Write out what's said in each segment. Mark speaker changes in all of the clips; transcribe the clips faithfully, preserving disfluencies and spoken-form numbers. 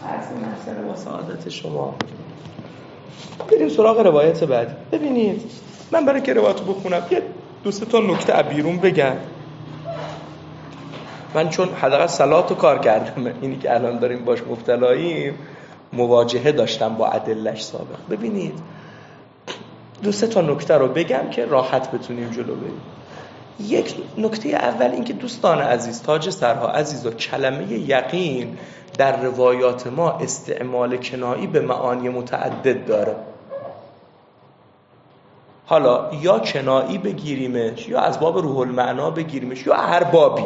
Speaker 1: عرض محسن و سعادت شما. بریم سراغ روایت بعدی. ببینید من برای که روایت بخونم یه دو سه تا نکته ابیرون بگم. من چون حداقل صلات رو کار کردم، اینی که الان داریم باش مبتلاییم مواجهه داشتم با ادله‌اش سابق. ببینید دو سه تا نکته رو بگم که راحت بتونیم جلو بریم. یک نکته اول این که دوستان عزیز، تاج سرها عزیز، و کلمه یقین در روایات ما استعمال کنایی به معانی متعدد داره. حالا یا کنایی بگیریمش یا از باب روح المعنا بگیریمش یا هر بابی،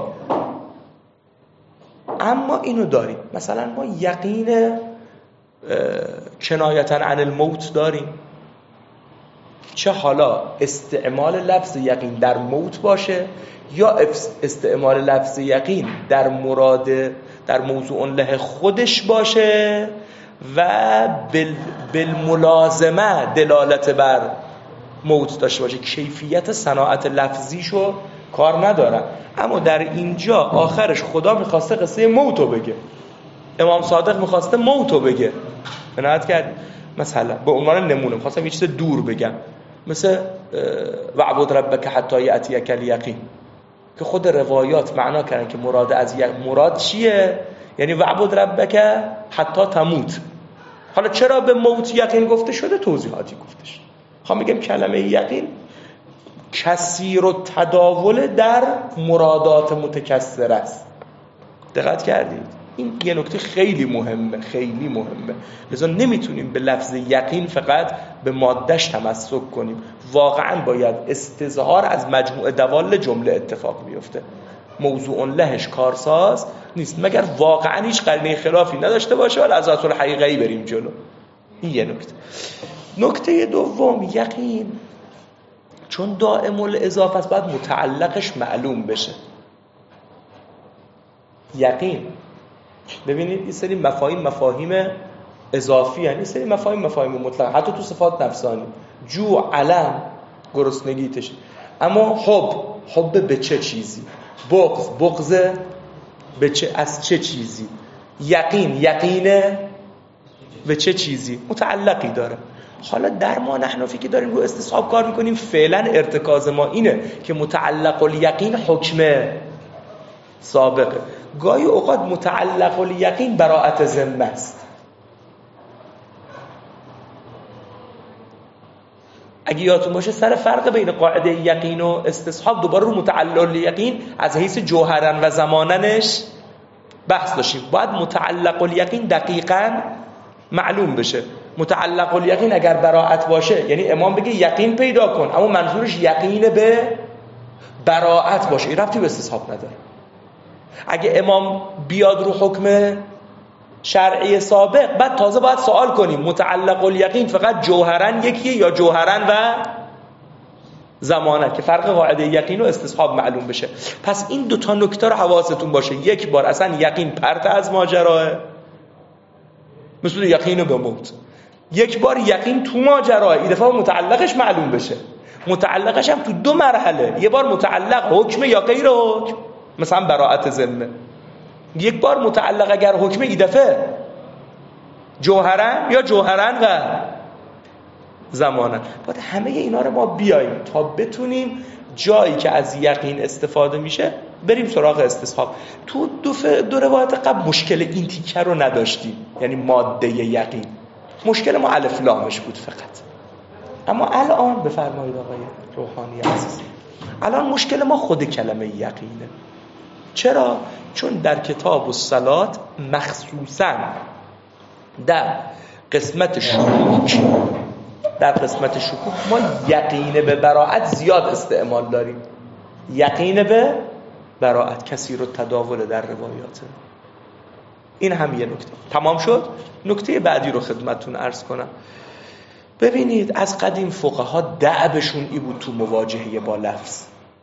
Speaker 1: اما اینو داریم. مثلا ما یقین کنایتاً عن الموت داریم، چه حالا استعمال لفظ یقین در موت باشه یا استعمال لفظ یقین در مراد در موضوع له خودش باشه و بال بالملازمه دلالت بر موت داشته باشه. کیفیت صناعت لفظیشو کار ندارم، اما در اینجا آخرش خدا میخواسته قصه موتو بگه، امام صادق میخواسته موتو بگه. عنایت کرد. مثلا به عنوان نمونه میخواستم یه چیز دور بگم، مثل وعبد ربک حتی یأتیک الیقین، که خود روایات معنا کردن که مراد از مراد چیه؟ یعنی وعبد ربک حتی تموت. حالا چرا به موت یقین گفته شده؟ توضیحاتی گفته شده. خواهم میگم کلمه یقین کثیر و تداول در مرادات متکثر است. دقت کردید؟ این یه نکته خیلی مهمه، خیلی مهمه. لذا نمیتونیم به لفظ یقین فقط به مادهش تمسک کنیم. واقعا باید استظهار از مجموع دوال جمله اتفاق بیفته. موضوع لهش کارساز نیست مگر واقعا هیچ قرینه خلافی نداشته باشه ولی از اصل حقیقی بریم جلو. این یه نکته. نکته دوم، یقین چون دائم الاضافه است باید متعلقش معلوم بشه. یقین ببینید این سری مفاهیم مفاهیم اضافی هستند، این سری مفاهیم مفاهیم مطلق، حتی تو صفات نفسانی. جو، علم، گرسنگیتش. اما حب، حب به چه چیزی؟ بغض، بغض به چه، از چه چیزی؟ یقین، یقینه به چه چیزی؟ متعلقی داره. حالا در ما نحنفی که داریم رو استصحاب کار میکنیم، فعلا ارتکاز ما اینه که متعلق الیقین حکم سابقه. گاهی اوقات متعلق الیقین براءت ذمه است. اگه یادتون باشه سر فرق بین قاعده یقین و استصحاب دوباره رو متعلق الیقین از حیث جوهرن و زماننش بحث داشتیم. باید متعلق الیقین دقیقاً معلوم بشه. متعلق الیقین اگر براءت باشه یعنی امام بگه یقین پیدا کن، اما منظورش یقین به براءت باشه، این ربطی به استصحاب نداره. اگه امام بیاد رو حکم شرعی سابق، بعد تازه باید سوال کنیم متعلق الیقین فقط جوهرن یکیه یا جوهرن و زمانه، که فرق قاعده یقین و استصحاب معلوم بشه. پس این دوتا نکته رو حواستون باشه. یک بار اصلا یقین پرت از ماجراه، مثل یقین به موت. یک بار یقین تو ماجراه، این دفعه متعلقش معلوم بشه. متعلقش هم تو دو مرحله، یه بار متعلق حکم یا غیر حکم، مثلا براءت ذمه. یک بار متعلق اگر حکم، این دفعه جوهرن یا جوهرن و زمانن. باید همه اینا رو ما بیاییم تا بتونیم جایی که از یقین استفاده میشه بریم سراغ استصحاب. تو دو, ف... دو روایت قبل مشکل این تیکه رو نداشتیم، یعنی ماده یقین. مشکل ما الف لامش بود فقط. اما الان بفرمایید آقای روحانی عزیز، الان مشکل ما خود کلمه یقینه. چرا؟ چون در کتاب الصلات مخصوصاً در قسمت شکوک در قسمت شکوک ما یقین به براءت زیاد استعمال داریم. یقین به براءت کثیر التداول در روایات. این هم یه نکته. تمام شد. نکته بعدی رو خدمتتون عرض کنم. ببینید از قدیم فقها دأبشون ای بود تو مواجهه با لفظ.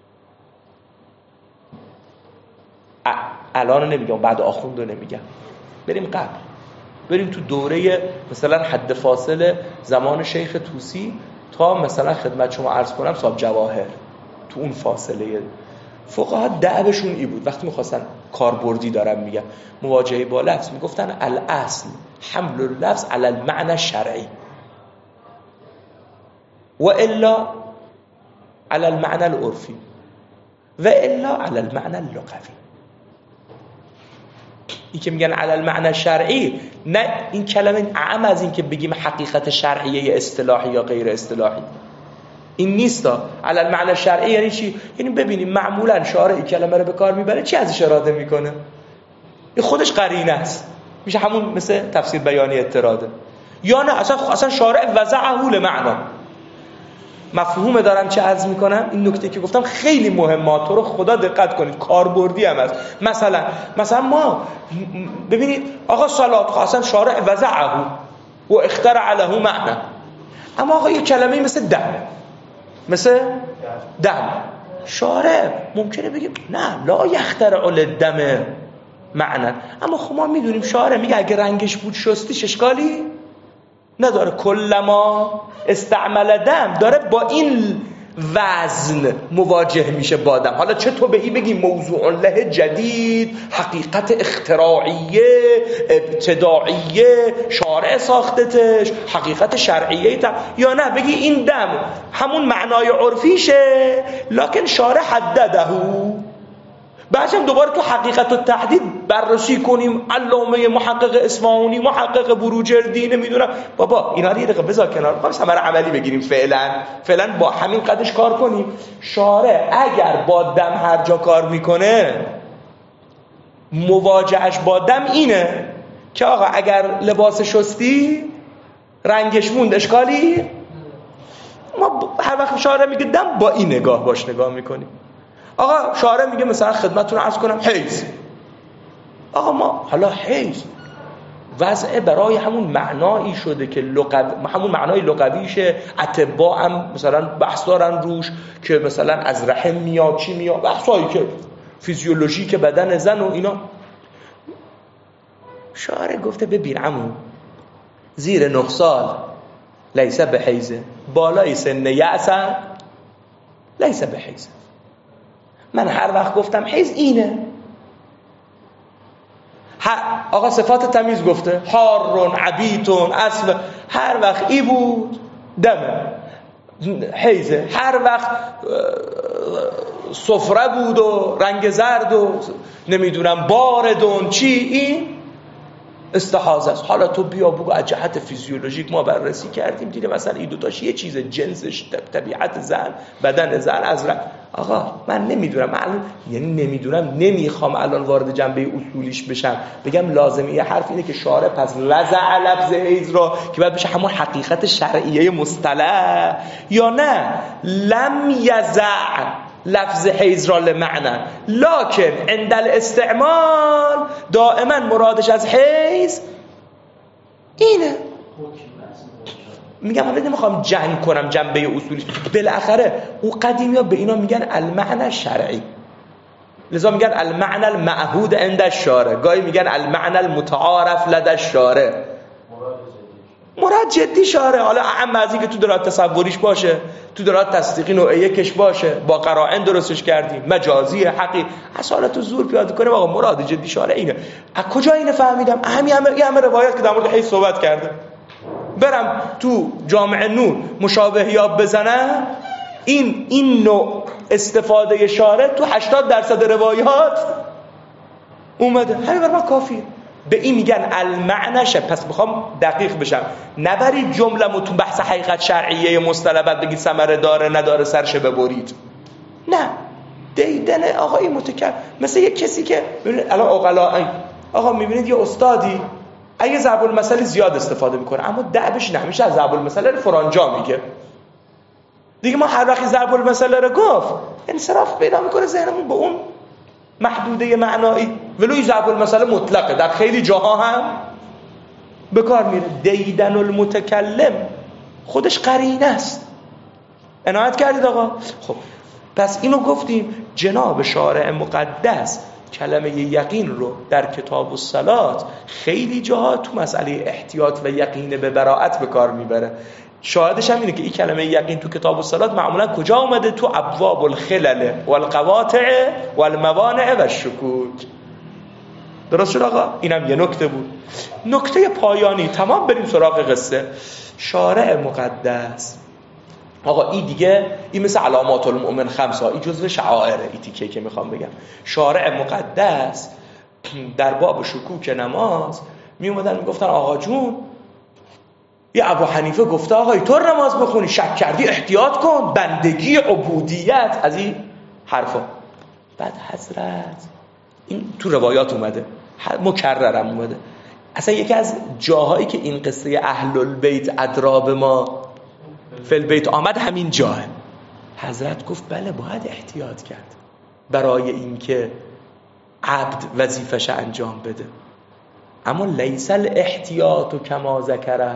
Speaker 1: الان نمیگم، بعد آخوند رو نمیگم، بریم قبل، بریم تو دوره مثلا حد فاصله زمان شیخ طوسی تا مثلا خدمت شما عرض کنم صاحب جواهر، تو اون فاصله فقها دعوشون ای بود وقتی میخواستن کاربردی دارن میگن مواجهه با لفظ میگفتن الاصل حمل اللفظ علی المعنى الشرعی و الا علی المعنى العرفی و الا علی المعنى اللغوی. این که میگن علی المعنى شرعی، نه این کلمه اعم از این که بگیم حقیقت شرعیه اصطلاحی یا غیر اصطلاحی، این نیستا. علی المعنى شرعی یعنی چی؟ یعنی ببینیم معمولا شارع این کلمه رو به کار میبره چی ازش اراده میکنه؟ این خودش قرینه است، میشه همون مثل تفسیر بیانی اطراده، یا نه اصلا اصلا شارع وضعه لمعنا. مفهوم دارم چه عرض میکنم؟ این نکته که گفتم خیلی مهمه، تو رو خدا دقت کنید، کاربردی هم هست. مثلا مثلا ما ببینید آقا صلات اصلا شارع وضعه و اخترع له معنی، اما آقا یه کلمه مثل دم، مثل دم شارع ممکنه بگیم نه لا یخترع للدم معنی، اما خب ما میدونیم شارع میگه اگه رنگش بود شستیش اشکالی نداره، کلما استعمل دم داره با این وزن مواجه میشه با دم. حالا چه تو بهی بگی موضوع له جدید، حقیقت اختراعیه ابتداعیه شارع ساختتش، حقیقت شرعیه تا، یا نه بگی این دم همون معنای عرفیشه لکن شارع حدده. بعدم دوباره تو حقیقت و تحدید بررسی کنیم، علامه محقق اصفهانی، محقق بروجردی، نمیدونم بابا اینا رو یه دقیقه بذار کنار، خلاص ثمره عملی بگیریم. فعلا فعلا با همین قدش کار کنیم. شارع اگر با دم هر جا کار میکنه مواجهش با دم اینه که آقا اگر لباس شستی رنگش موند اشکالی، ما هر وقت شارع میگه دم با این نگاه باش نگاه میکنیم. آقا شارع میگه مثلا خدمتتون عرض کنم حیض، آقا ما حالا حیض وضع برای همون معنایی شده که لغو، همون معنای لغویشه، اطباء هم مثلا بحث دارن روش که مثلا از رحم میاد چی میاد، بحثایی که فیزیولوژیک بدن زن و اینا. شارع گفته ببین عمو زیر نه سال لیسه به حیزه، بالای سن یأسن لیسه به حیزه. من هر وقت گفتم حیز اینه، آقا صفات تمیز گفته حارون عبیتون اصل، هر وقت ای بود دمه حیزه، هر وقت صفره بود و رنگ زرد و نمیدونم باردون چی این استحاضه است. حالا تو بیا بگو از جهت فیزیولوژیک ما بررسی کردیم دیدیم مثلا این دوتاش یه چیز جنسش طبیعت زن بدن زن از رنگ. آقا من نمیدونم، من یعنی نمیدونم نمیخوام الان وارد جنبه اصولیش بشم، بگم لازمه یه حرف اینه که شارع پس وضع لفظ حیض را که بعد بشه همون حقیقت شرعیه مصطلح، یا نه لم یضع لفظ حیض را لمعنی لکن عند الاستعمال دائما مرادش از حیض اینه. میگم حالا نمیخوام جنگ کنم جنبه اصولی، بالاخره او قدیمی ها به اینا میگن المعنى شرعی، لذا میگن المعنى المعهود عند الشارع، گاهی میگن المعنى المتعارف لدى الشارع، مراد جدی شارع. حالا اهم از این که تو درات تصوریش باشه، تو درات تصدیقی نوع یکش باشه، با قرائن درستش کردیم، مجازی حقی اصالت و زور پیاده کنه، آقا مراد جدی شارع اینه. از کجا اینو فهمیدم؟ همین همه همه روایت که در مورد حیض صحبت کرده، برم تو جامع نور مشابه یاب بزنم، این این نوع استفاده شارع تو هشتاد درصد روایات اومده، همین بر ما کافیه. به این میگن المعنیشه. پس میخوام دقیق بشم، نبرید جمله‌مو تو بحث حقیقت شرعیه مصطلح بعد بگید ثمره داره نداره سرشه ببرید، نه دیدن آقا این متکلم مثل یه کسی که ببینید الان عقلا، آقا میبینید یه استادی اگه ضرب المثل زیاد استفاده میکنه اما دعبش نمیشه از ضرب المثل رو فرانجا میگه دیگه، ما هر وقت ضرب المثل رو گفت انصراف پیدا میکنه ذهنمون به اون محدوده معنایی، ولوی ضرب المثل مطلقه در خیلی جاها هم به کار میره. دیدن المتکلم خودش قرینه است، عنایت کردید آقا؟ خب پس اینو گفتیم جناب شارع مقدس کلمه یقین رو در کتاب الصلات خیلی جاها تو مسئله احتیاط و یقین به براءت به کار میبره. شاهدش هم اینه که این کلمه یقین تو کتاب الصلات معمولا کجا اومده؟ تو ابواب الخلل والقواطع والموانع والشکوک. درست شد آقا؟ اینم یه نکته بود. نکته پایانی، تمام بریم سراغ قصه. شارع مقدس، آقا این دیگه این مثل علامات المؤمن خمسه، این جزو شعائره. این تیکه که میخوام بگم، شارع مقدس در باب شکوک نماز می اومدن میگفتن آقا جون، یه ابو حنیفه گفته آقا اینطور نماز بخونی، شک کردی احتیاط کن، بندگی، عبودیت، از این حرفا. بعد حضرت، این تو روایات اومده، مکررم اومده، اصلا یکی از جاهایی که این قصه اهل البیت ادراب ما فی البیت آمد همین جاه. حضرت گفت بله باید احتیاط کرد برای اینکه عبد وظیفش انجام بده، اما لیس الاحتیاط کما ذکره،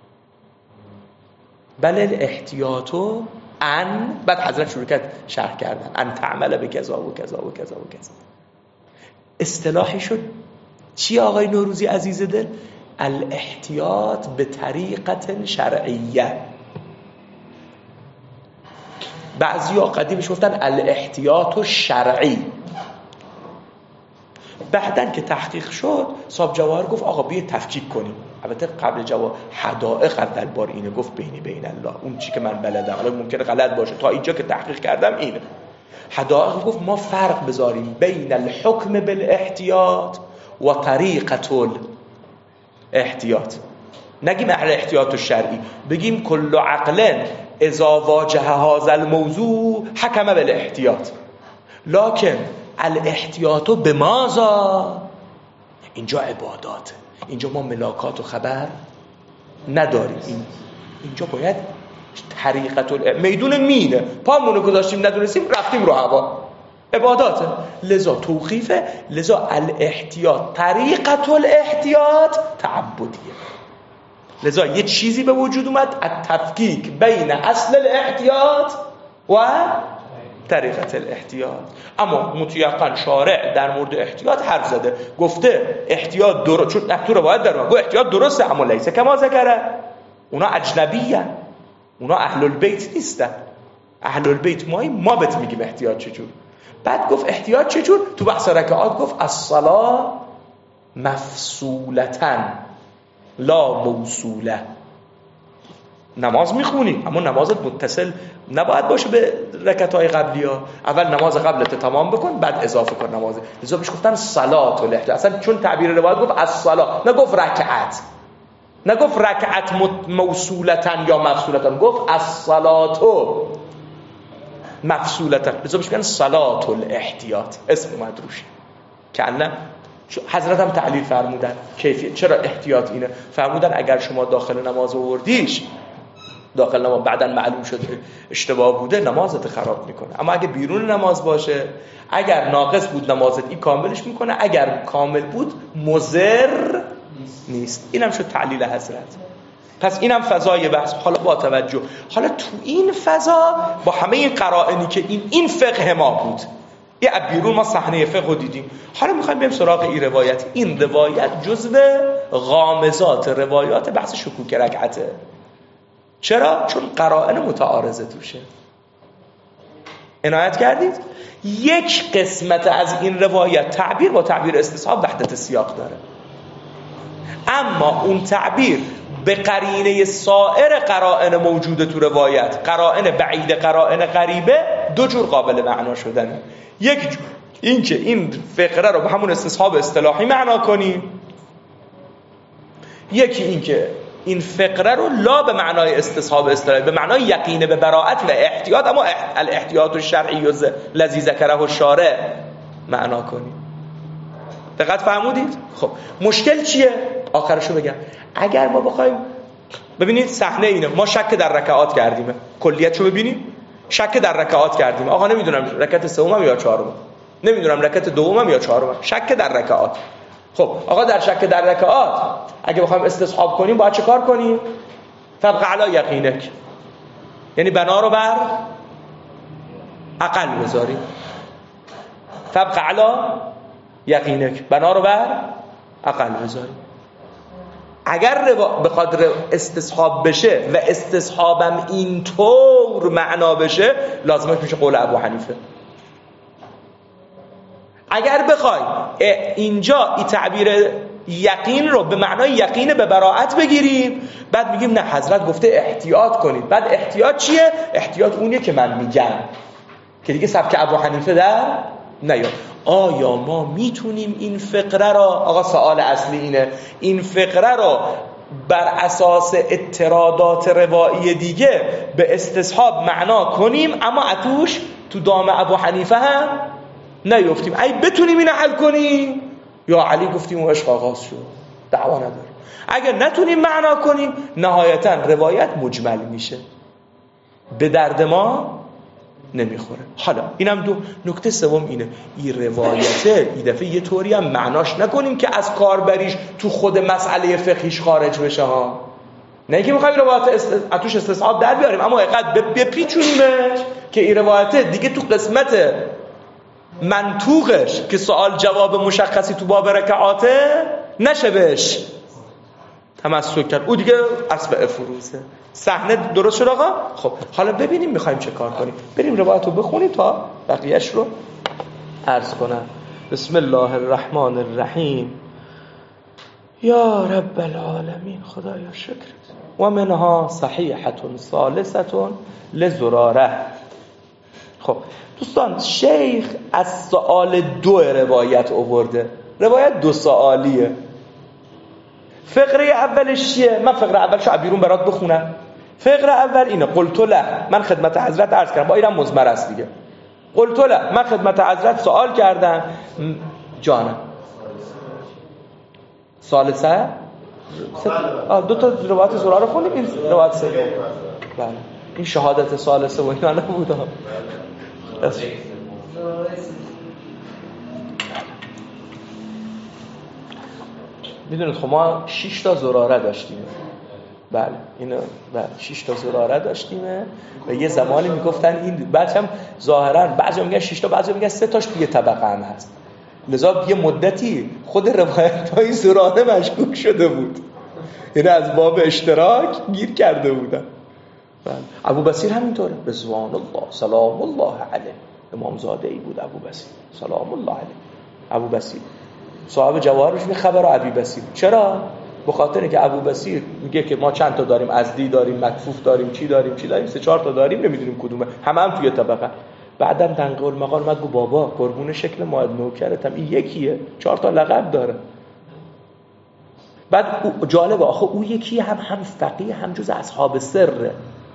Speaker 1: بله الاحتیاط ان، بعد حضرت شروع کرد شرح کردن، ان تعمل به کذا و کذا و کذا و کذا. اصطلاحی شد چی آقای نوروزی عزیز دل؟ الاحتیاط به طریقت شرعیه. بعضیا قدیمش گفتن الاحتیاط شرعی. بعدن که تحقیق شد صاحب جواهر گفت آقا بیا تفکیک کنیم. البته قبل جواب حدائق اول بار اینه گفت بینی بین الله، اون چی که من بلدم، الان ممکنه غلط باشه، تا اینجا که تحقیق کردم اینه. حدائق گفت ما فرق بذاریم بین الحکم بالاحتیاط و طریقت الاحتیاط. نگیم اهل احتیاط الشرعی، بگیم کل عقل اذا واجه هذا الموضوع حکم بالاحتیاط. لکن الاحتیاط بماذا؟ اینجا عبادات، اینجا ما ملاکات و خبر نداریم. این اینجا باید طریقت ال... میدون مینه، پامونو گذاشتیم ندونستیم رفتیم رو هوا، عباداته. لذا توقیفه، لذا الاحتیاط طریقت الاحتیاط تعبدیه. لذا یه چیزی به وجود اومد، التفکیک بین اصل الاحتیاط و طریقت الاحتیاط. اما مطلقاً شارع در مورد احتیاط حرف زده، گفته احتیاط درست، چون تو روایت در گفت احتیاط درسته اما لیسه کما ذکره. اونا اجنبیه، اونا اهل البیت نیستن. اهل البیت ما ما بهت میگیم احتیاط چجور. بعد گفت احتیاط چجور؟ تو بحث رکعات گفت الصلاه مفصولتاً لا موصوله. نماز میخونی اما نمازت متصل نباید باشه به رکعت‌های قبلی ها. اول نماز قبلت تمام بکن بعد اضافه کن نماز. لذا بهش گفتن صلات الاحتیاط. اصلا چون تعبیر روایت گفت الصلاه، نگفت رکعت، نگفت رکعت موصولتاً یا مفصولتاً، گفت الصلات مفصولتاً. لذا بهش میگن صلات الاحتیاط، اسم اومد روش. کنه حضرت هم تعلیل فرمودن کیفیت چرا احتیاط اینه. فرمودن اگر شما داخل نماز آوردیش، داخل نماز بعدن معلوم شد که اشتباه بوده، نمازت خراب میکنه. اما اگه بیرون نماز باشه، اگر ناقص بود نمازت این کاملش میکنه، اگر کامل بود مضر نیست. اینم شد تعلیل حضرت. پس اینم فضای بحث. حالا با توجه، حالا تو این فضا با همه این قرائنی که این این فقه ما بود، یه بیرون ما صحنه فقه رو دیدیم، حالا میخوایم بریم سراغ این روایت. این روایت جزو غامضات روایات بحث شکوک رکعته. چرا؟ چون قرائن متعارضه توشه. عنایت کردید؟ یک قسمت از این روایت تعبیر با تعبیر استصحاب وحدت سیاق داره، اما اون تعبیر به قرینه سایر قرائن موجوده تو روایت، قرائن بعید، قرائن غریبه، دو جور قابل معنا شدن. یک جور این که این فقره رو به همون استصحاب اصطلاحی معنا کنیم، یکی این که این فقره رو لا به معنای استصحاب اصطلاحی، به معنای یقینه به براءت و احتیاط، اما الاحتیاط الشرعی الذی ذکره الشارع معنا کنیم. دقت فرمودید؟ خب مشکل چیه؟ آخرشو بگم. اگر ما بخوایم ببینید صحنه اینه، ما شک در رکعات کردیم، کلیتشو ببینیم، شک در رکعات کردیم، آقا نمیدونم رکعت سومم یا چهارمم، نمیدونم رکعت دومم یا چهارمم، شک در رکعات. خب آقا در شک در رکعات اگه بخوایم استصحاب کنیم باید چه کار کنیم؟ طبق علی یقینک، یعنی بنا رو بر عقل بذاریم. طبق علی یقینک، بنا رو بر عقل بذاریم. اگر بخواد استصحاب بشه و استصحابم اینطور معنا بشه لازمش میشه قول ابو حنیفه. اگر بخوای اینجا این تعبیر یقین رو به معنای یقین به براءت بگیریم، بعد میگیم نه حضرت گفته احتیاط کنید. بعد احتیاط چیه؟ احتیاط اونیه که من میگم که دیگه سبک ابو حنیفه در نیاد. آیا ما میتونیم این فقره را، آقا سوال اصلی اینه، این فقره را بر اساس اعتراضات روایی دیگه به استصحاب معنا کنیم اما اتوش تو دام ابو حنیفه هم نیفتیم؟ ای بتونیم اینو حل کنیم یا علی گفتیم و عشق آغاز شد، دعوا نداره. اگر نتونیم معنا کنیم نهایتا روایت مجمل میشه، به درد ما نمیخوره. حالا اینم دو نکته سوم اینه، این روایته این دفعه یه طوری هم معناش نکنیم که از کاربریش تو خود مسئله فقهیش خارج بشه ها. نه اینکه میخوایم روایت است... اتوش استصحاب در بیاریم اما اینقدر بپیچونیمش که این روایته دیگه تو قسمت منطوقش که سوال جواب مشخصی تو باب رکعاته نشه بهش تمسک کرد، او دیگه اسبع فروزه. صحنه درست شد آقا؟ خب حالا ببینیم میخوایم چه کار کنیم. بریم روایت رو بخونیم تا بقیهش رو عرض کنم. بسم الله الرحمن الرحیم. یا رب العالمین، خدایا شکرت. و منها صحیحة ثالثة لزراره. خب دوستان شیخ از سوال دو روایت آورده، روایت دو سوالیه. فقره اولش چیه؟ من فقره اولشو عبیرون برات بخونم. فقره اول اینه، قلت له، من خدمت حضرت عرض کردم، با اینم مضمر است دیگه. قلت له، من خدمت حضرت سوال کردم. جانم ثالثه دو تا روایت زراره رو خوندیم، این روایت سوم. بله این شهادت ثالثه و اینا نبوده. میدونید خب ما شش تا زراره داشتیم. بله اینو بله شش تا زراره داشتیم و یه زمانی میگفتن این بعد هم ظاهرا بعضی میگن شش تا، بعضی میگن سه تاش توی طبقه هم هست. لذا یه مدتی خود روایت‌های زراره مشکوک شده بود، یعنی از باب اشتراک گیر کرده بودن. بله ابو بصیر همینطوره، رضوان الله سلام الله علیه، امام زاده ای بود ابو بصیر سلام الله علیه. ابو بصیر صاحب جواهرش می خبر ابی بصیر. چرا؟ به خاطر اینکه ابو بصیر میگه که ما چند تا داریم، ازدی داریم، مکفوف داریم، چی داریم چی داریم، سه چهار تا داریم، نمیدونیم کدومه، همه هم توی طبقه. بعدم تنقل مقال اومد گفت بابا قربون شکل ماعد نوکرتم این یکیه، چهار تا لقب داره. بعد جالبه آخه او یکی هم هم فقیه هم جز اصحاب سره،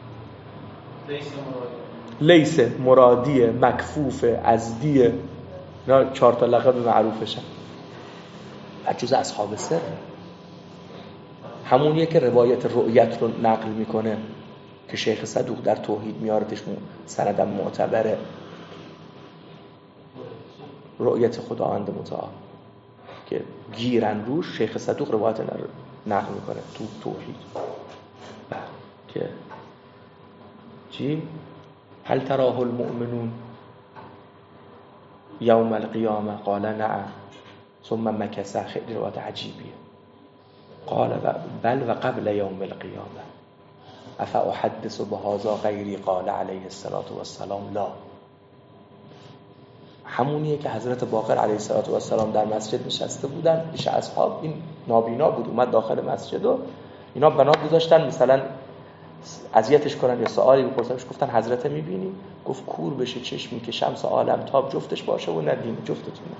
Speaker 1: لیس مرادیه، مکفوفه، ازدیه، اینا چهار تا لقب معروفشن. بعد جز اصحاب سره، همونیه که روایت رؤیت رو نقل میکنه که شیخ صدوق در توحید میاردش، سندم معتبره، رؤیت خداوند متعال که گیرن روش، شیخ صدوق روایت نقل میکنه تو توحید که چی؟ هل تراه المؤمنون یوم القیامه قال نعم ثم مکث. خیلی روایت عجیبیه. قال بل و قبل یوم القیامه افا احدث بهذا غیری قال علیه الصلاة والسلام لا. همونیه که حضرت باقر علیه الصلاة والسلام در مسجد نشسته بودن، پیش اصحاب، این نابینا بود، اومد داخل مسجد و اینا بنا گذاشتن مثلا اذیتش کنن یا سوالی بپرسنش، گفتن حضرت میبینی؟ گفت کور بشه چشمی که شمس عالم تاب جفتش باشه و ندیم جفتتونه.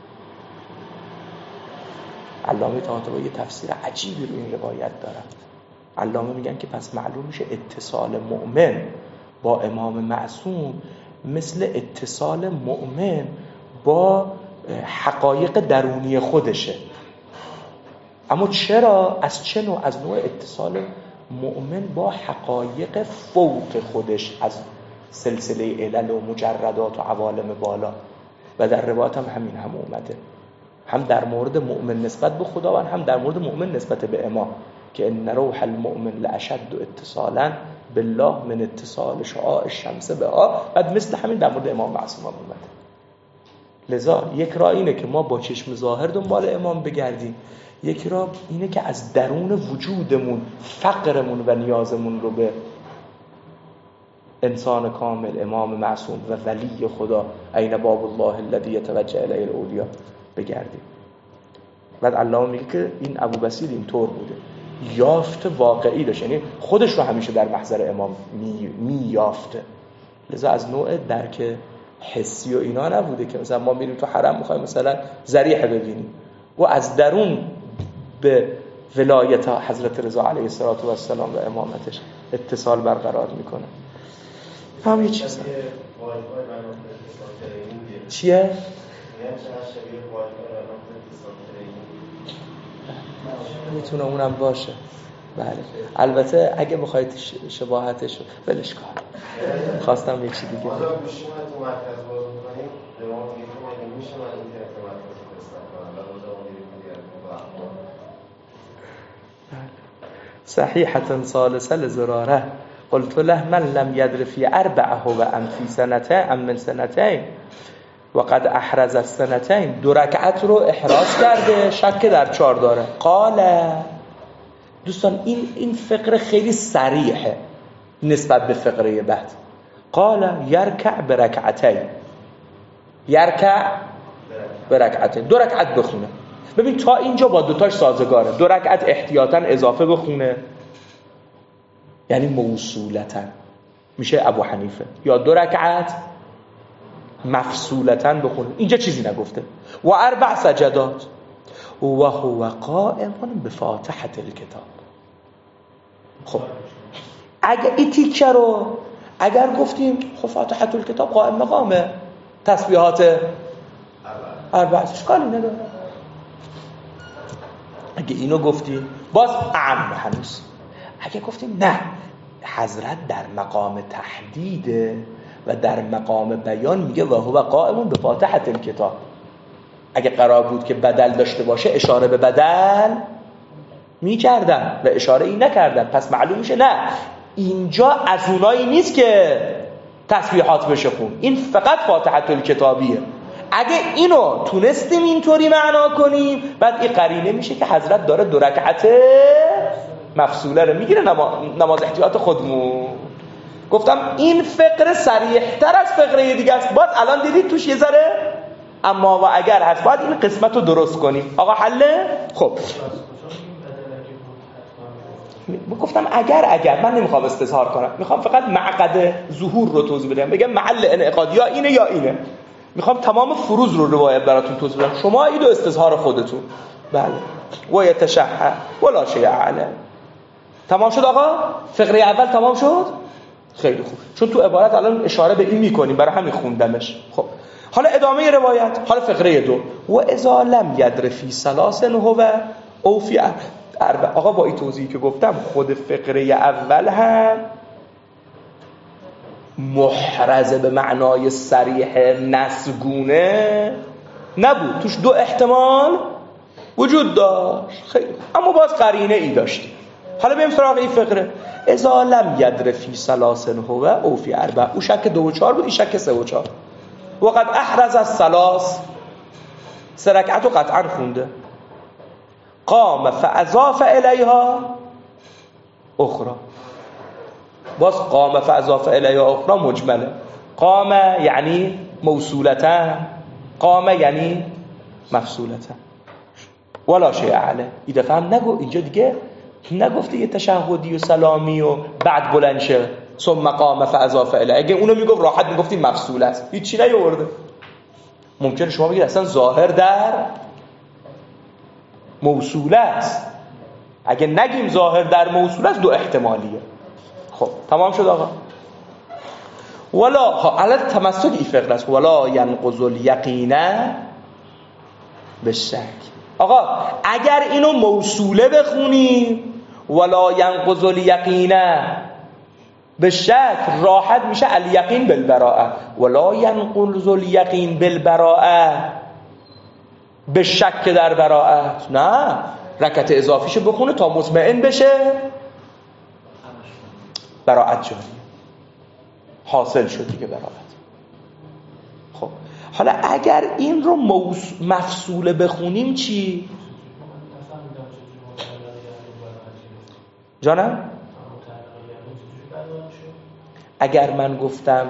Speaker 1: علامه طاطبایی یه تفسیر عجیبی رو این روایت دارن. علامه میگن که پس معلوم میشه اتصال مؤمن با امام معصوم مثل اتصال مؤمن با حقایق درونی خودشه. اما چرا؟ از چه نوع؟ از نوع اتصال مؤمن با حقایق فوق خودش از سلسله علل و مجردات و عوالم بالا. و در روایت هم همین هم اومده، هم در مورد مؤمن نسبت به خداوند، هم در مورد مؤمن نسبت به امام، که ان روح المؤمن لاشد اتصالا بالله من اتصال شعاع الشمس بها. بعد مثل همین در مورد امام معصوم اومده. لذا یک راه اینه که ما با چشم ظاهر دنبال امام بگردیم، یکی را اینه که از درون وجودمون فقرمون و نیازمون رو به انسان کامل، امام معصوم و ولی خدا، عین باب الله الذی یتوجه الیه الاولیا بگردیم. بعد علامه میگه که این ابوبصیر اینطور بوده، یافت واقعی داشت، یعنی خودش رو همیشه در محضر امام می, می یافته. لذا از نوع درک حسی و اینا نبوده که مثلا ما میریم تو حرم میخوایم مثلا ذریحه ببینیم، و از درون به ولایت حضرت رضا علیه السلام و امامتش اتصال برقرار میکنه. هم یه چیز چیه؟ میتونه اونم باشه. بله البته اگه بخواید شباهتش ولش کن. خواستم یه چیز دیگه
Speaker 2: حالا گوشی ما تو مرکز باز می‌کنیم به ما میگه که مگه میشه من این طرف مرکز رو استفاده کنم بعد اونجا میریم میگه
Speaker 1: صحیحة ثالثة لزراره قلت له من لم يدر في اربعه و ام فی سنتين ام من سنتين و قد احرز السنتين. دو رکعت رو احراز کرده، شک در چهار داره. قال دوستان این این فقره خیلی صریحه نسبت به فقره بعد. قال یرکع برکعتین، یرکع برکعتین، دو رکعت بخونه. ببین تا اینجا با دوتاش سازگاره. دو رکعت احتیاطاً اضافه بخونه یعنی موصولتاً میشه ابو حنیفه، یا دو رکعت مفصولتاً بخونه. اینجا چیزی نگفته. و اربع سجدات و هو قائم بفاتحة الکتاب. خب اگر این تیکه رو اگر گفتیم خب فاتحة الکتاب قائم مقامه، تسبیحات اربع اشکالی نداره. اگه اینو گفتیم باز اعم هنوز. اگه گفتیم نه حضرت در مقام تحدیده و در مقام بیان میگه و هو قائم بفاتحة الکتاب، اگه قرار بود که بدل داشته باشه اشاره به بدل میکردن و اشاره ای نکردن، پس معلوم میشه نه اینجا از اونایی نیست که تسبیحات بشه خون، این فقط فاتحة الکتابیه. اگه اینو تونستیم اینطوری معنا کنیم بعد این قرینه میشه که حضرت داره دو رکعت مفصوله رو میگیره نماز احتیاط خودمون. گفتم این فقره صریح‌تر از فقره دیگه است. باز الان دیدید توش یه ذره اما و اگر هست، باید این قسمت رو درست کنیم. آقا حله؟ خب گفتم اگر اگر من نمیخوام استظهار کنم، میخوام فقط معقد ظهور رو توضیح بدم، بگم محل انعقاد یا اینه یا اینه. میخوام تمام فروض رو روایت براتون توضیح بدم، شما ایدو استظهار خودتون. بله و یتشحح ولا شیء علیه. تمام شد آقا؟ فقره اول تمام شد؟ خیلی خوب، چون تو عبارت الان اشاره به این میکنیم برای همین خوندمش. خب حالا ادامه روایت، حالا فقره دو و اذا لم یدر فی ثلاث هو او فی اربع. آقا با این توضیحی که گفتم خود فقره اول هم محرز به معنای صریح نسگونه نبود، توش دو احتمال وجود داشت. خیلی اما باز قرینه ای داشتیم. حالا بریم سراغ این فقره. اذا لم یدر فی ثلاث هو او فی اربع. او شک دو و چهار بود، این شک سه و چهار. وقد احرز الثلاث، سه رکعت رو قطعا خونده. قام فاضاف الیها اخرى. باز قام فاضاف الیها اخرى مجمله. قام یعنی موصولتا، قام یعنی مفصولتا. ولا شیء علیه. این دفعه هم نگو اینجا دیگه نگفته یه تشهدی و سلامی و بعد بلند شه ثم قام فاضاف الیها. اگه اونو میگفت راحت میگفتیم مفصول است، هیچ چی نیورده. ممکنه شما بگید اصلا ظاهر در موصول است. اگه نگیم ظاهر در موصول است دو احتمالیه. خب تمام شد آقا. ولا علی تمسک این فقره است. ولا ينقض اليقین بالشک. آقا اگر اینو موصوله بخونیم ولا ينقض الیقین بالشک، راحت میشه الیقین بالبراءه. ولا ينقض الیقین بالبراءه، به شک در براءت نه، رکعت اضافیشو بخونه تا مطمئن بشه براءت جاریه، حاصل شد دیگه براءت. خب حالا اگر این رو موس... مفصوله بخونیم چی؟ جانم اگر من گفتم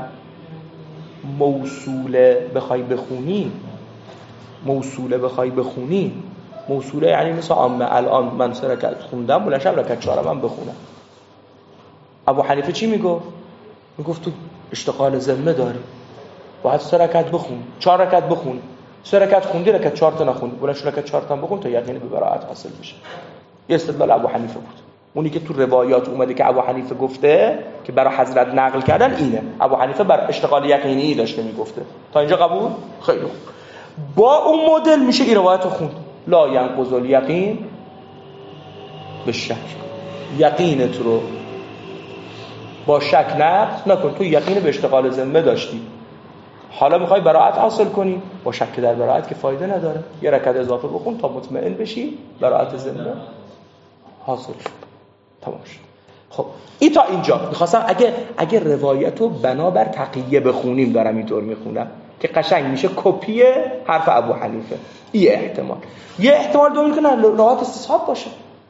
Speaker 1: موصوله بخوای بخونی موصوله بخوای بخونی موصوله یعنی مثل عامه الان من سه رکعت خوندم بلند شم رکعت چهارم هم بخونم. ابو حنیفه چی میگفت؟ میگفت تو اشتغال ذمه داری باید سه رکعت بخون، چهار رکعت بخون، سه رکعت خوندی رکعت چهار تا نخوندی بلند شو رکعت چهار تا بخون تا یقین به براءت حاصل بشه. یه استدلال ابو حنیفه بود. اونی که تو روایات اومده که ابو حنیفه گفته که برای حضرت نقل کردن اینه. ابو حنیفه بر اشتغال یقینی داشته میگفته. تا اینجا قبول؟ خیلی خوب. با اون مدل میشه این روایت رو خوند. لا ینقض الیقین بالشک. یقینت رو با شک نقض نکن. تو یقین به اشتغال ذمه داشتی، حالا میخوای براءت حاصل کنی، با شک در براءت که فایده نداره، یه رکعت اضافه بخون تا مطمئن بشی براءت ذمه حاصل شد. تمام شد. خب این تا اینجا میخواستم اگه اگه روایتو بنابر تقیه بخونیم، دارم اینطور میخونم که قشنگ میشه کپی حرف ابو حنیفه. این احتمال. یه احتمال دوم که روایت استصحاب باشه.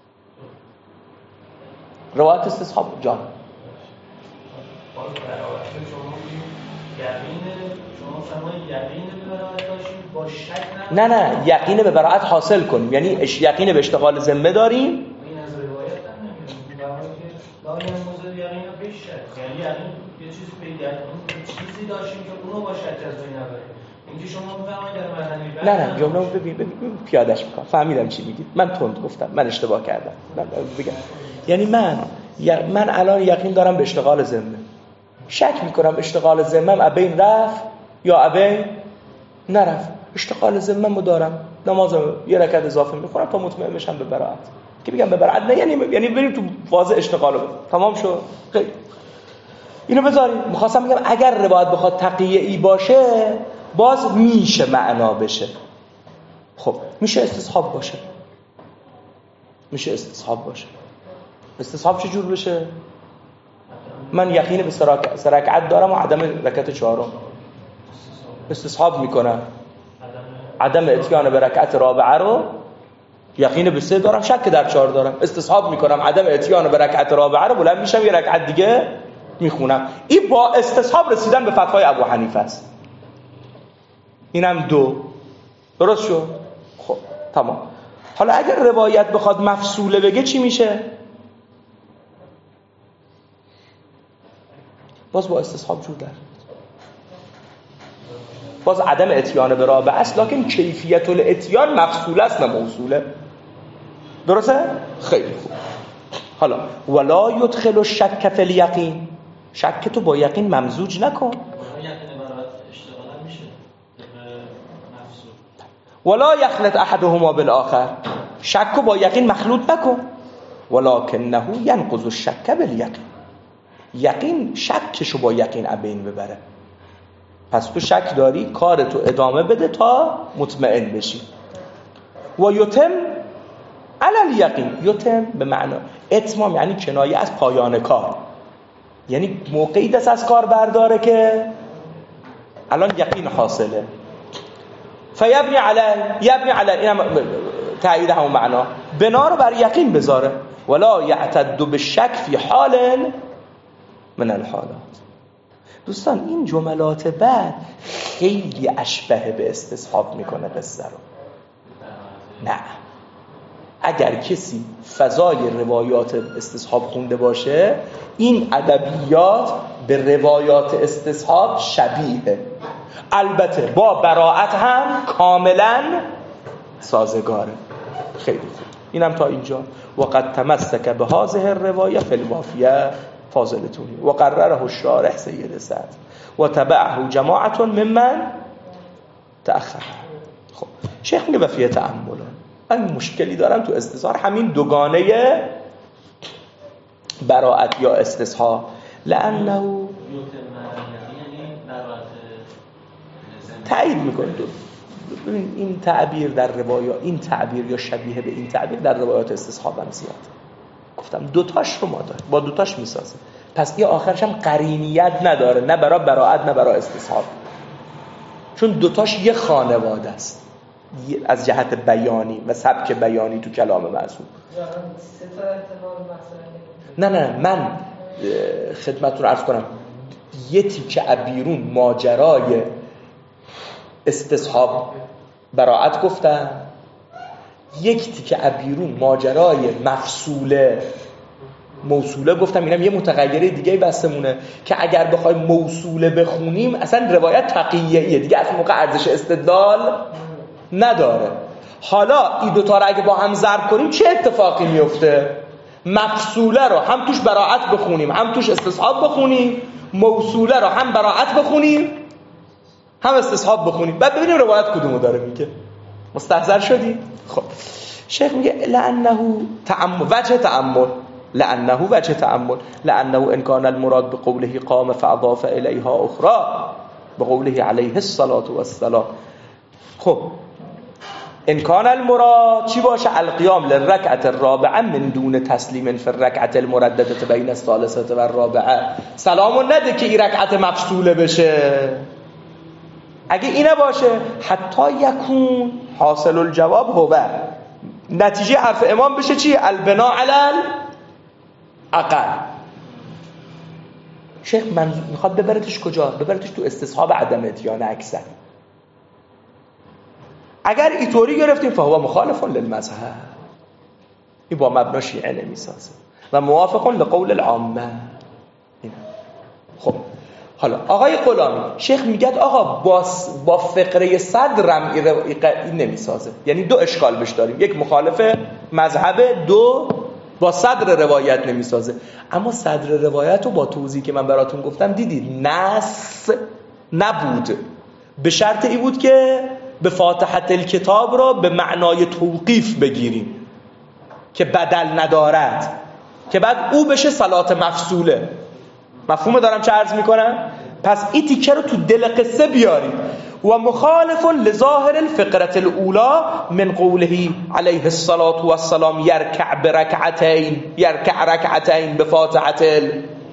Speaker 1: روایت استصحاب جان نه نه یقین به براءت حاصل کنیم، یعنی یقین به اشتغال ذمه داریم.
Speaker 3: این از روایت هم نمیدونیم برای که لا ینقض یقین بیش یعنی یعنی یه چیزی پیدا کنیم، چیزی داشتیم که اونو با شک از بین نبریم. اینکه شما بفرمایید در معنی
Speaker 1: نه نه جمله رو ببین ببین پیادهش میکنم. فهمیدم چی میگید. من تند گفتم، من اشتباه کردم. من بگم یعنی من من الان یقین دارم به اشتغال ذمه، شک میکنم اشتغال ذمم ابین رفت یا ابین نرفت. اشتغال ذممو دارم، نمازم یه رکعت اضافه میخونم تا مطمئن بشم به براءت. که بگم به براءت نه یعنی یعنی بریم تو فاز اشتغال. تمام شد. خیلی اینو بذاریم. میخواستم بگم اگر روایت بخواد تقیه ای باشه باز میشه معنا بشه. خب میشه استصحاب باشه، میشه استصحاب باشه. استصحاب چه جور بشه؟ من یقین به سرکعت دارم و عدم رکعت چهارم استصحاب میکنم. عدم اتیان به رکعت رابعه رو یقین به سه دارم، شک در چهار دارم، استصحاب میکنم. عدم اتیان به رکعت رابعه رو بلند میشم یه رکعت دیگه میخونم. این با استصحاب رسیدن به فتوای ابو حنیفه است. اینم دو. درست شد؟ خب تمام. حالا اگر روایت بخواد مفصوله بگه چی میشه؟ باز با استصحاب جور در باز عدم اتیان به رابعه است، لکن کیفیت الاتیان مفصوله است نه موصوله. درسته؟ خیلی خوب. حالا ولا یدخل الشک فی الیقین، شک تو با یقین ممزوج نکن. ولا یخلط احدهما بالآخر، شک با یقین مخلوط نکن. ولکنه ینقض الشک بالیقین، یقین شکشو با یقین ابین ببره. پس تو شک داری، کارتو ادامه بده تا مطمئن بشی. و یتم علی الیقین، یتم به معنی اتمام یعنی کنایه از پایان کار، یعنی موقعی دست از کار برداره که الان یقین حاصله. فیبنی علی یبنی علی، اینم تایید همون معنا، بنا رو بر یقین بذاره. ولا یعتد بالشک فی حال من الحالات. دوستان این جملات بعد خیلی اشبه به استصحاب میکنه قصه رو. نه، اگر کسی فضای روایات استصحاب خونده باشه این ادبیات به روایات استصحاب شبیه، البته با براءت هم کاملا سازگاره. خیلی خوب. اینم تا اینجا. وقد تمسک به هذه الروایه فی الوافیه فاضلتونی و قرره الشارح سید سعد و تبعه جماعت ممن تأخر. خب شیخ میگه وفیه تأمل. من مشکلی دارم تو استصحاب همین دوگانه براءت یا استصحاب، لانه تایید میکنه. ببین این تعبیر در روایات، این تعبیر یا شبیه به این تعبیر در روایات استصحاب هم زیاد. گفتم دوتاش رو ما داره، با دوتاش میسازه. پس این آخرش هم قرینیت نداره، نه برای براءت نه برای استصحاب، چون دوتاش یه خانواده است. از جهت بیانی و سبک بیانی تو کلام معصوم. نه نه من خدمتتون عرض کنم یه تیکه بیرون ماجرای استصحاب براعت گفتم، یک تیکه بیرون ماجرای مفصوله موصوله گفتم. اینم یه متغیره دیگه بسمونه که اگر بخوایم موصوله بخونیم اصلا روایت تقیه‌ایه دیگه، از موقع ارزش استدلال نداره. حالا این دوتا رو اگه با هم ضرب کنیم چه اتفاقی میفته؟ مفصوله رو هم توش براعت بخونیم هم توش استصحاب بخونیم، موصوله رو هم براعت بخونیم هم استصحاب بخونیم، بعد ببینیم روایت کدومو داره میگه. مستحضر شدی؟ خب شیخ میگه لانه تأمل، وجه تأمل، لانه وجه تأمل لانه ان كان المراد بقوله قام فاضاف اليها اخرى بقوله عليه الصلاه والسلام. خب ان كان المراد چی باشه؟ القيام للركعه الرابعه من دون تسلیم في الركعه المردده بين الثالثه والرابعه. سلامو نده که این رکعت مفصوله بشه. اگه اینه باشه حتی یکون حاصل الجواب هو، نتیجه حرف امام بشه چی؟ البنا علی الاقل. شیخ من میخواد ببرتش کجا؟ ببرتش تو استصحاب عدم اتیان اکثر. اگر اینطوری گرفتیم فهو مخالف للمذهب، این با مبنا شیعه نمیسازه و موافق لقول العامه. خب حالا آقای غلامی شیخ میگه آقا با با فقره صدرم این نمیسازه، یعنی دو اشکال بش داریم، یک مخالف مذهب، دو با صدر روایت نمیسازه. اما صدر روایت رو با توضیحی که من براتون گفتم دیدید نص نبود، به شرط ای بود که به فاتحه الکتاب را به معنای توقیف بگیریم که بدل ندارد، که بعد او بشه صلات مفصوله. مفهوم دارم چه عرض میکنم؟ پس این تیکه رو تو دل قصه بیاریم. و مخالف لظاهر الفقره الاولى من قوله علیه الصلاة والسلام یرکع برکعتین، یرکع رکعتین بفاتحه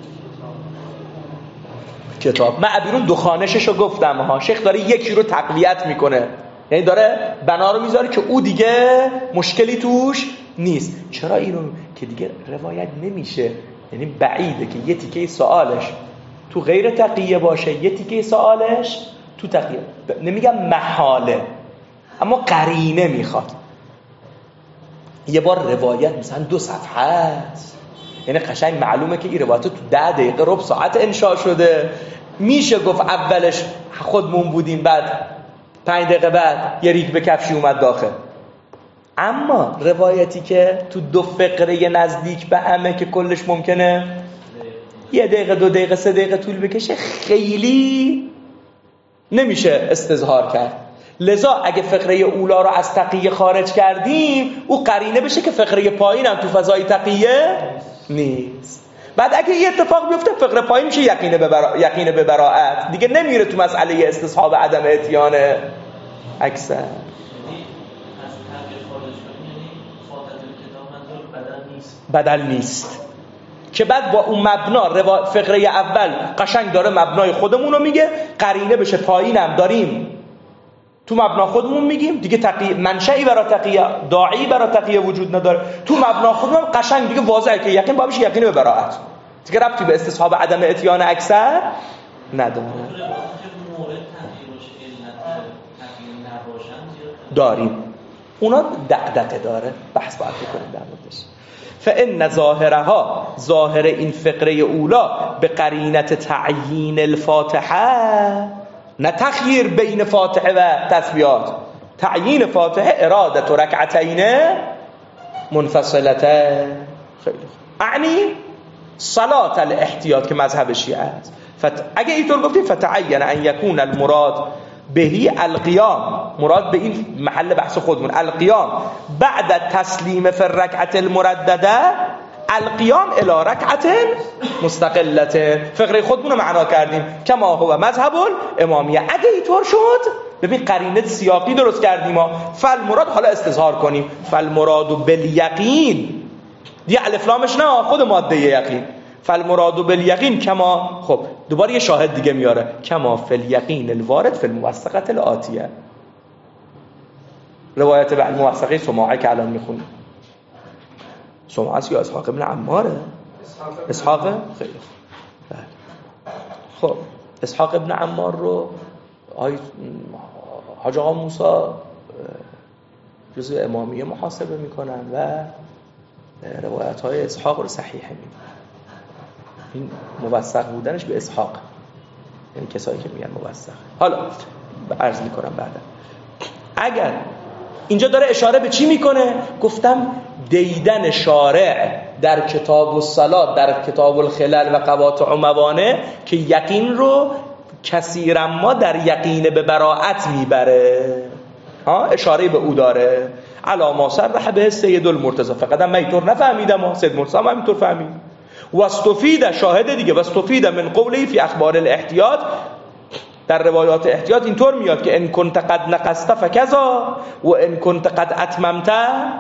Speaker 1: الکتاب. من بیرون دو خانششو گفتم ها، شیخ داره یکی رو تقویت میکنه، یعنی داره بنا رو میذاره که او دیگه مشکلی توش نیست. چرا اینو؟ که دیگه روایت نمیشه، یعنی بعیده که یه تیکه سوالش تو غیر تقیه باشه، یه تیکه سوالش تو تقیه. نمیگم محاله، اما قرینه میخواد. یه بار روایت مثلا دو صفحه است، یعنی قشنگ معلومه که این روایت تو ده دقیقه ربع ساعت انشاء شده. میشه گفت اولش خودمون بودیم، بعد پنج دقیقه بعد یه ریگ به کفشی اومد داخل. اما روایتی که تو دو فقره نزدیک به همه که کلش ممکنه یه دقیقه دو دقیقه سه دقیقه طول بکشه، خیلی نمیشه استظهار کرد. لذا اگه فقره اولا رو از تقیه خارج کردیم، او قرینه بشه که فقره پایین هم تو فضای تقیه نیست. بعد اگه یه اتفاق بیفته فقره پایین میشه یقینه به برا... یقینه به براءت، دیگه نمیره تو مسئله استصحاب عدم اتیان اکثر. بدل نیست که بعد با اون مبنا روا... فقره اول قشنگ داره مبنای خودمون رو میگه، قرینه بشه پایینم داریم تو مبنا خودمون میگیم دیگه، تقیه منشئی برای تقیه، داعی برای تقیه وجود نداره. تو مبنا خودمون قشنگ دیگه واضحه که یقین با بشه یقین به براءت، دیگه ربطی به استصحاب عدم اتیان اکثر نداره. داریم اونا دقدقه داره، بحث باید بکنیم در موردش. فإن ظاهرها، ظاهر این فقره اولا به قرینت تعیین الفاتحه، نه تخییر بین فاتحه و تسبیحات، تعیین فاتحه ارادت و رکعتین منفصلته. خیلی خوب، اعنی صلات الاحتیاط که مذهب شیعه است. فت... اگه اینطور گفتیم فتعین ان یکون المراد بهی القیام، مراد به این محل بحث خودمون القیام بعد تسلیم فی الرکعت المردده، القیام الی رکعت مستقلته. فقره خودمون رو معنا کردیم کما هو مذهب الامامیه. اگه اینطور شد ببین قرینه سیاقی درست کردیم ها، فالمراد حالا استظهار کنیم، فالمراد بالیقین دیگه الف لامش نه خود ماده یقین، فالمراد بالیقین کما، خب دوباره یه شاهد دیگه میاره، کما فی الیقین الوارد فی الموثقه الاتیه. روایت به الموثقه سماعه که الان میخونیم. سماعه یا اسحاق ابن عماره؟ اسحاق خیلی خوب. خب اسحاق ابن عمار رو آی حاج آقا موسی جزء امامیه محاسبه میکنن و روایت های اسحاق رو صحیح میکنن. این موثق بودنش به اسحاق، یعنی کسایی که میگن موثق. حالا عرض میکنم بعدا. اگر اینجا داره اشاره به چی میکنه؟ گفتم دیدن شارع در کتاب الصلات، در کتاب الخلل و قواطع و موانع که یقین رو کثیرا ما در یقین به براءت میبره، ها اشاره به او داره. علاما صرح به سید المرتضی، فقط من اینطور نفهمیدم، سید مرتضی هم اینطور فهمید. واستفید، شاهد دیگه، واستفید من قوله فی اخبار الاحتیاط، در روایات احتیاط اینطور میاد که ان کنت قد نقصت فکذا و ان کنت قد اتممت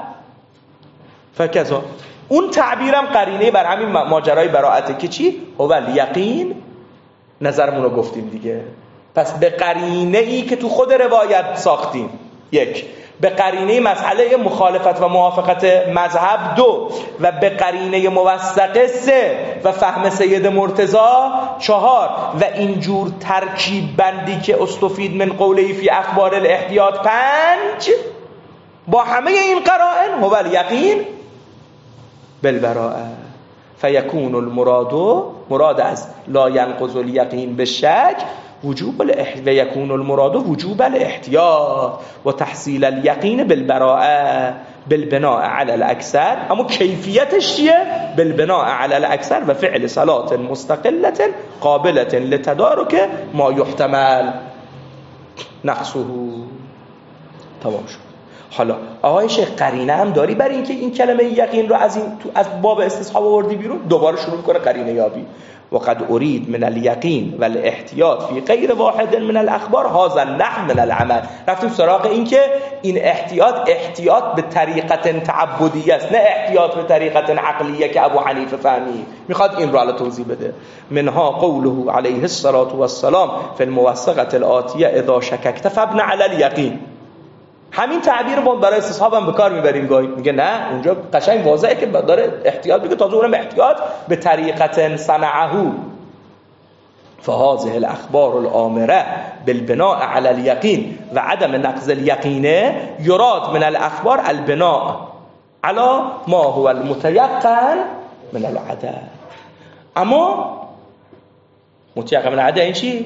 Speaker 1: فکذا. اون تعبیرم قرینه بر همین ماجرای براءته که چی؟ هو الیقین. نظرمون رو گفتیم دیگه. پس به قرینه ای که تو خود روایت ساختیم، یک، به قرینه مسئله مخالفت و موافقت مذهب، دو، و به قرینه موثقه، سه، و فهم سید مرتضی، چهار، و اینجور ترکیب بندی که استفید من قوله فی اخبار الاحتیاط، پنج. با همه این قرائن هو الیقین بالبراءه فیکون المراد، مراد از لا ینقض الیقین بالشک وجوب الاحتیاط و یکون المراد وجوب الاحتیاط و تحصیل الیقین بالبراءه بالبناء علی الاکثر. اما کیفیتش چیه؟ بالبناء علی الاکثر و فعل صلات مستقله قابله لتدارک ما یحتمل نقصه. تمام شد. حالا آقای شیخ قرینه هم داری برای اینکه این کلمه یقین رو از این تو از باب استصحاب آوردی بیرون؟ دوباره شروع میکنه قرینه یابی. وقد اريد من اليقين والاحتياط في غير واحد من الاخبار هذا النحو من العمل. رفتیم سراغ این که این احتیاط احتیاط به طریقت تعبدیه است، نه احتیاط به طریقت عقلیه که ابو حنیفه فهمی. میخواد این رو الان توضیح بده. منها قوله علیه الصلاه والسلام فی الموثقه الاتیه اذا شککت فابنع علی اليقین. همین تعبیر رو برای استصحاب هم به کار میبریم گاهی. میگه نه اونجا قشنگ واضحه که داره احتیاط میگه، تازه اونم احتیاط به طریقت صنعه. فهذه الاخبار الامره بالبناء على اليقين و عدم نقض اليقين يراد من الاخبار البناء على ما هو المتيقن من العدم. اما متيقن من العدم این چی؟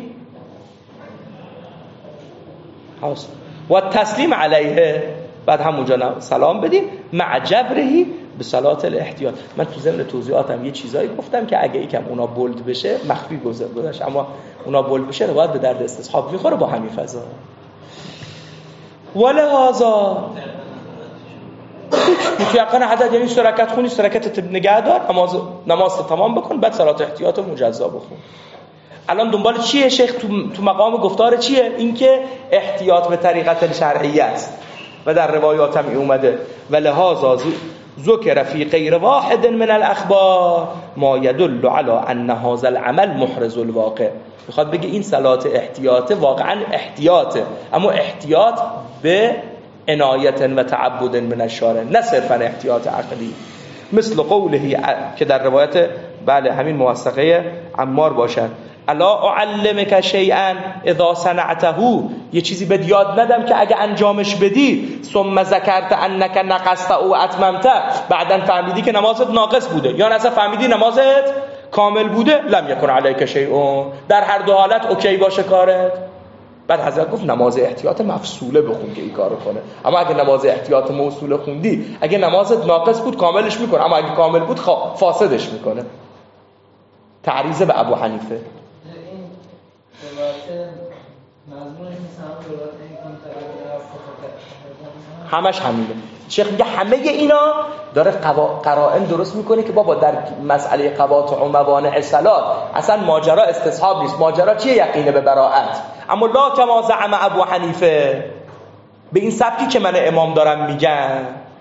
Speaker 1: حاصل و تسلیم علیه. بعد همونجا سلام بدیم مع جبرهی به صلات الاحتیاط. من تو ضمن توضیحاتم یه چیزایی گفتم که اگه یکم اونا بولد بشه مخفی گذاشت، اما اونا بولد بشه باید به درد استصحاب میخوره با همین فضا. ولهذا متيقن عدد یعنی سرکت خونی، سرکت نگه دار، نماز نماز تمام بکن، بعد صلات احتیاط مجزا بخون. الان دنبال چیه شیخ تو, تو مقام گفتار چیه؟ اینکه احتیاط به طریقت شرعیه است و در روایات هم اومده و لهذا ذکر فی غیر واحد من الاخبار ما يدل على ان هذا العمل محرز الواقع. میخواد بگه این صلات احتیاط واقعا احتیاطه، اما احتیاط به عنایت و تعبد من الشارع، نه صرفا احتیاط عقلی. مثل قوله که در روایت بله همین موثقه عمار باشد الا اعلمک شیئا اذا صنعته، یه چیزی بهت یاد ندم که اگه انجامش بدی ثم ذکرت انک نقصت او اتممت، بعدن فهمیدی که نمازت ناقص بوده یا اصلا فهمیدی نمازت کامل بوده، لم یکن علیک شیء، در هر دو حالت اوکی باشه کارت. بعد حضرت گفت نماز احتیاط مفصوله بخون که این کارو کنه، اما اگه نماز احتیاط موصوله خوندی اگه نمازت ناقص بود کاملش میکنه، اما اگه کامل بود فاسدش میکنه. تعریض به ابو حنیفه. همش همینه. شیخ میگه همه اینا داره قرائن درست میکنه که بابا در مسئله قواطع و موانع صلات اصلا ماجرا استصحاب نیست، ماجرا چیه؟ یقینه به براءت. اما لا کما زعم ابو حنیفه، به این سبکی که من امام دارم میگم.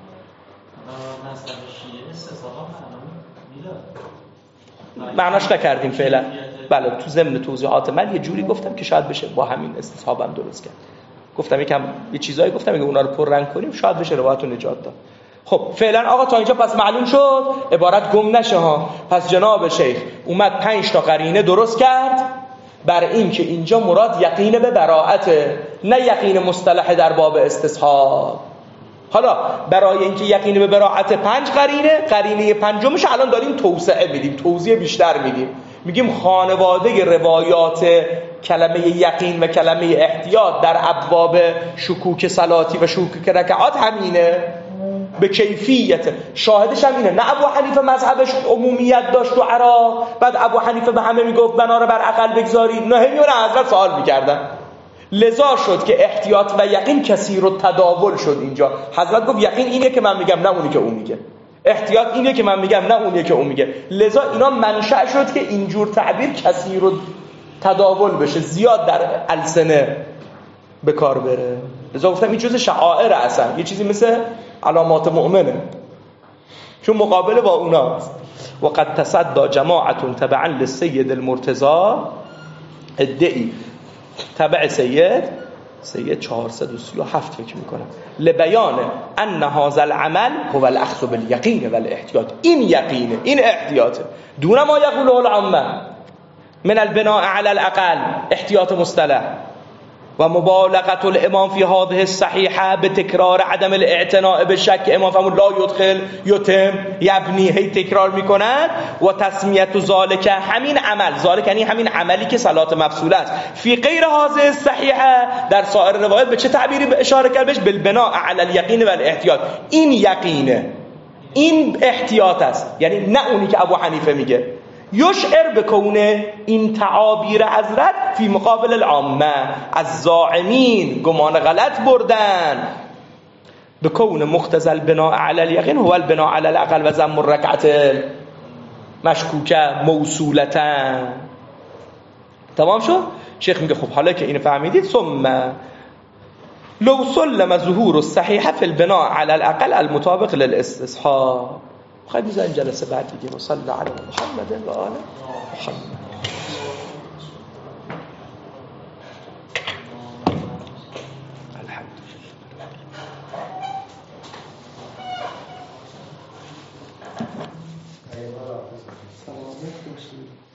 Speaker 1: معناش نکردیم فعلا. بله تو ضمن توضیحات من یه جوری گفتم که شاید بشه با همین استصحابم درست کرد. گفتم یکم یه چیزایی گفتم اگه اونا رو پررنگ کنیم شاید بشه روایت رو نجات داد. خب فعلا آقا تا اینجا پس معلوم شد عبارت گم نشه ها. پس جناب شیخ اومد پنج تا قرینه درست کرد بر این که اینجا مراد یقین به براءته، نه یقین مصطلح در باب استصحاب. حالا برای اینکه یقین به براءت پنج قرینه، قرینه پنجمش الان داریم توسعه میدیم، توضیح بیشتر میدیم. میگیم خانواده روایات کلمه یقین و کلمه احتیاط در ابواب شکوک صلاتی و شکوک رکعات همینه به کیفیت. شاهدش هم اینه نه ابو حنیفه مذهبش عمومیت داشت تو عراق، بعد ابو حنیفه به همه میگفت بنا رو بر عقل بگذارید، نه همیون حضرت سوال میکردن. لذا شد که احتیاط و یقین کثیر التداول شد. اینجا حضرت گفت یقین اینه که من میگم نه اونی که اون میگه، احتیاط اینه که من میگم نه اونی که اون میگه. لذا اینا منشأ شد که اینجور تعبیر کثیر التداول بشه، زیاد در السنه به کار بره. لذا گفتم این جزء شعائر اصلا، یه چیزی مثل علامات مؤمنه چون مقابله با اوناست. و قد تصدى جماعت تبعا للسید المرتضی، ادعی تبع سید سید چهارصد و سی و هفت فکر میکنم، لبیان ان هذا العمل هو الاخذ بالیقین والاحتیاط. این یقینه، این احتیاطه، دون ما یقوله العامه من البناء على الاقل، احتیاط مصطلح. و مبالغه الامام فی هذه الصحیحه به تکرار عدم الاعتناء به شک. امام فرمود لا یدخل یتم یبنی، هی تکرار میکنن. و تسمیت ذالک، همین عمل، ذالک یعنی همین عملی که صلات مفصوله است، فی غیر هذه الصحیحه، در سایر روایات به چه تعبیری اشاره کرد بهش؟ بالبناء علی الیقین و الاحتیاط. این یقینه، این احتیاط است، یعنی نه اونی که ابو حنیفه میگه. یشعر بکونه این تعابیر حضرت فی مقابل العامه، از زاعمین گمان غلط بردن بکون مختزل البناء علی الیقین هو البناء علی الاقل و ضم الرکعت مشکوکه موصولتا. تمام شد؟ شیخ میگه خب حالا که اینو فهمیدید، ثم لو سلم ظهور الصحیحه فی البناء علی الاقل المطابق للاستصحاب. خیلی بزن جلسه بعد دیگه. و صلی علی محمد و آل محمد. الحمدلله.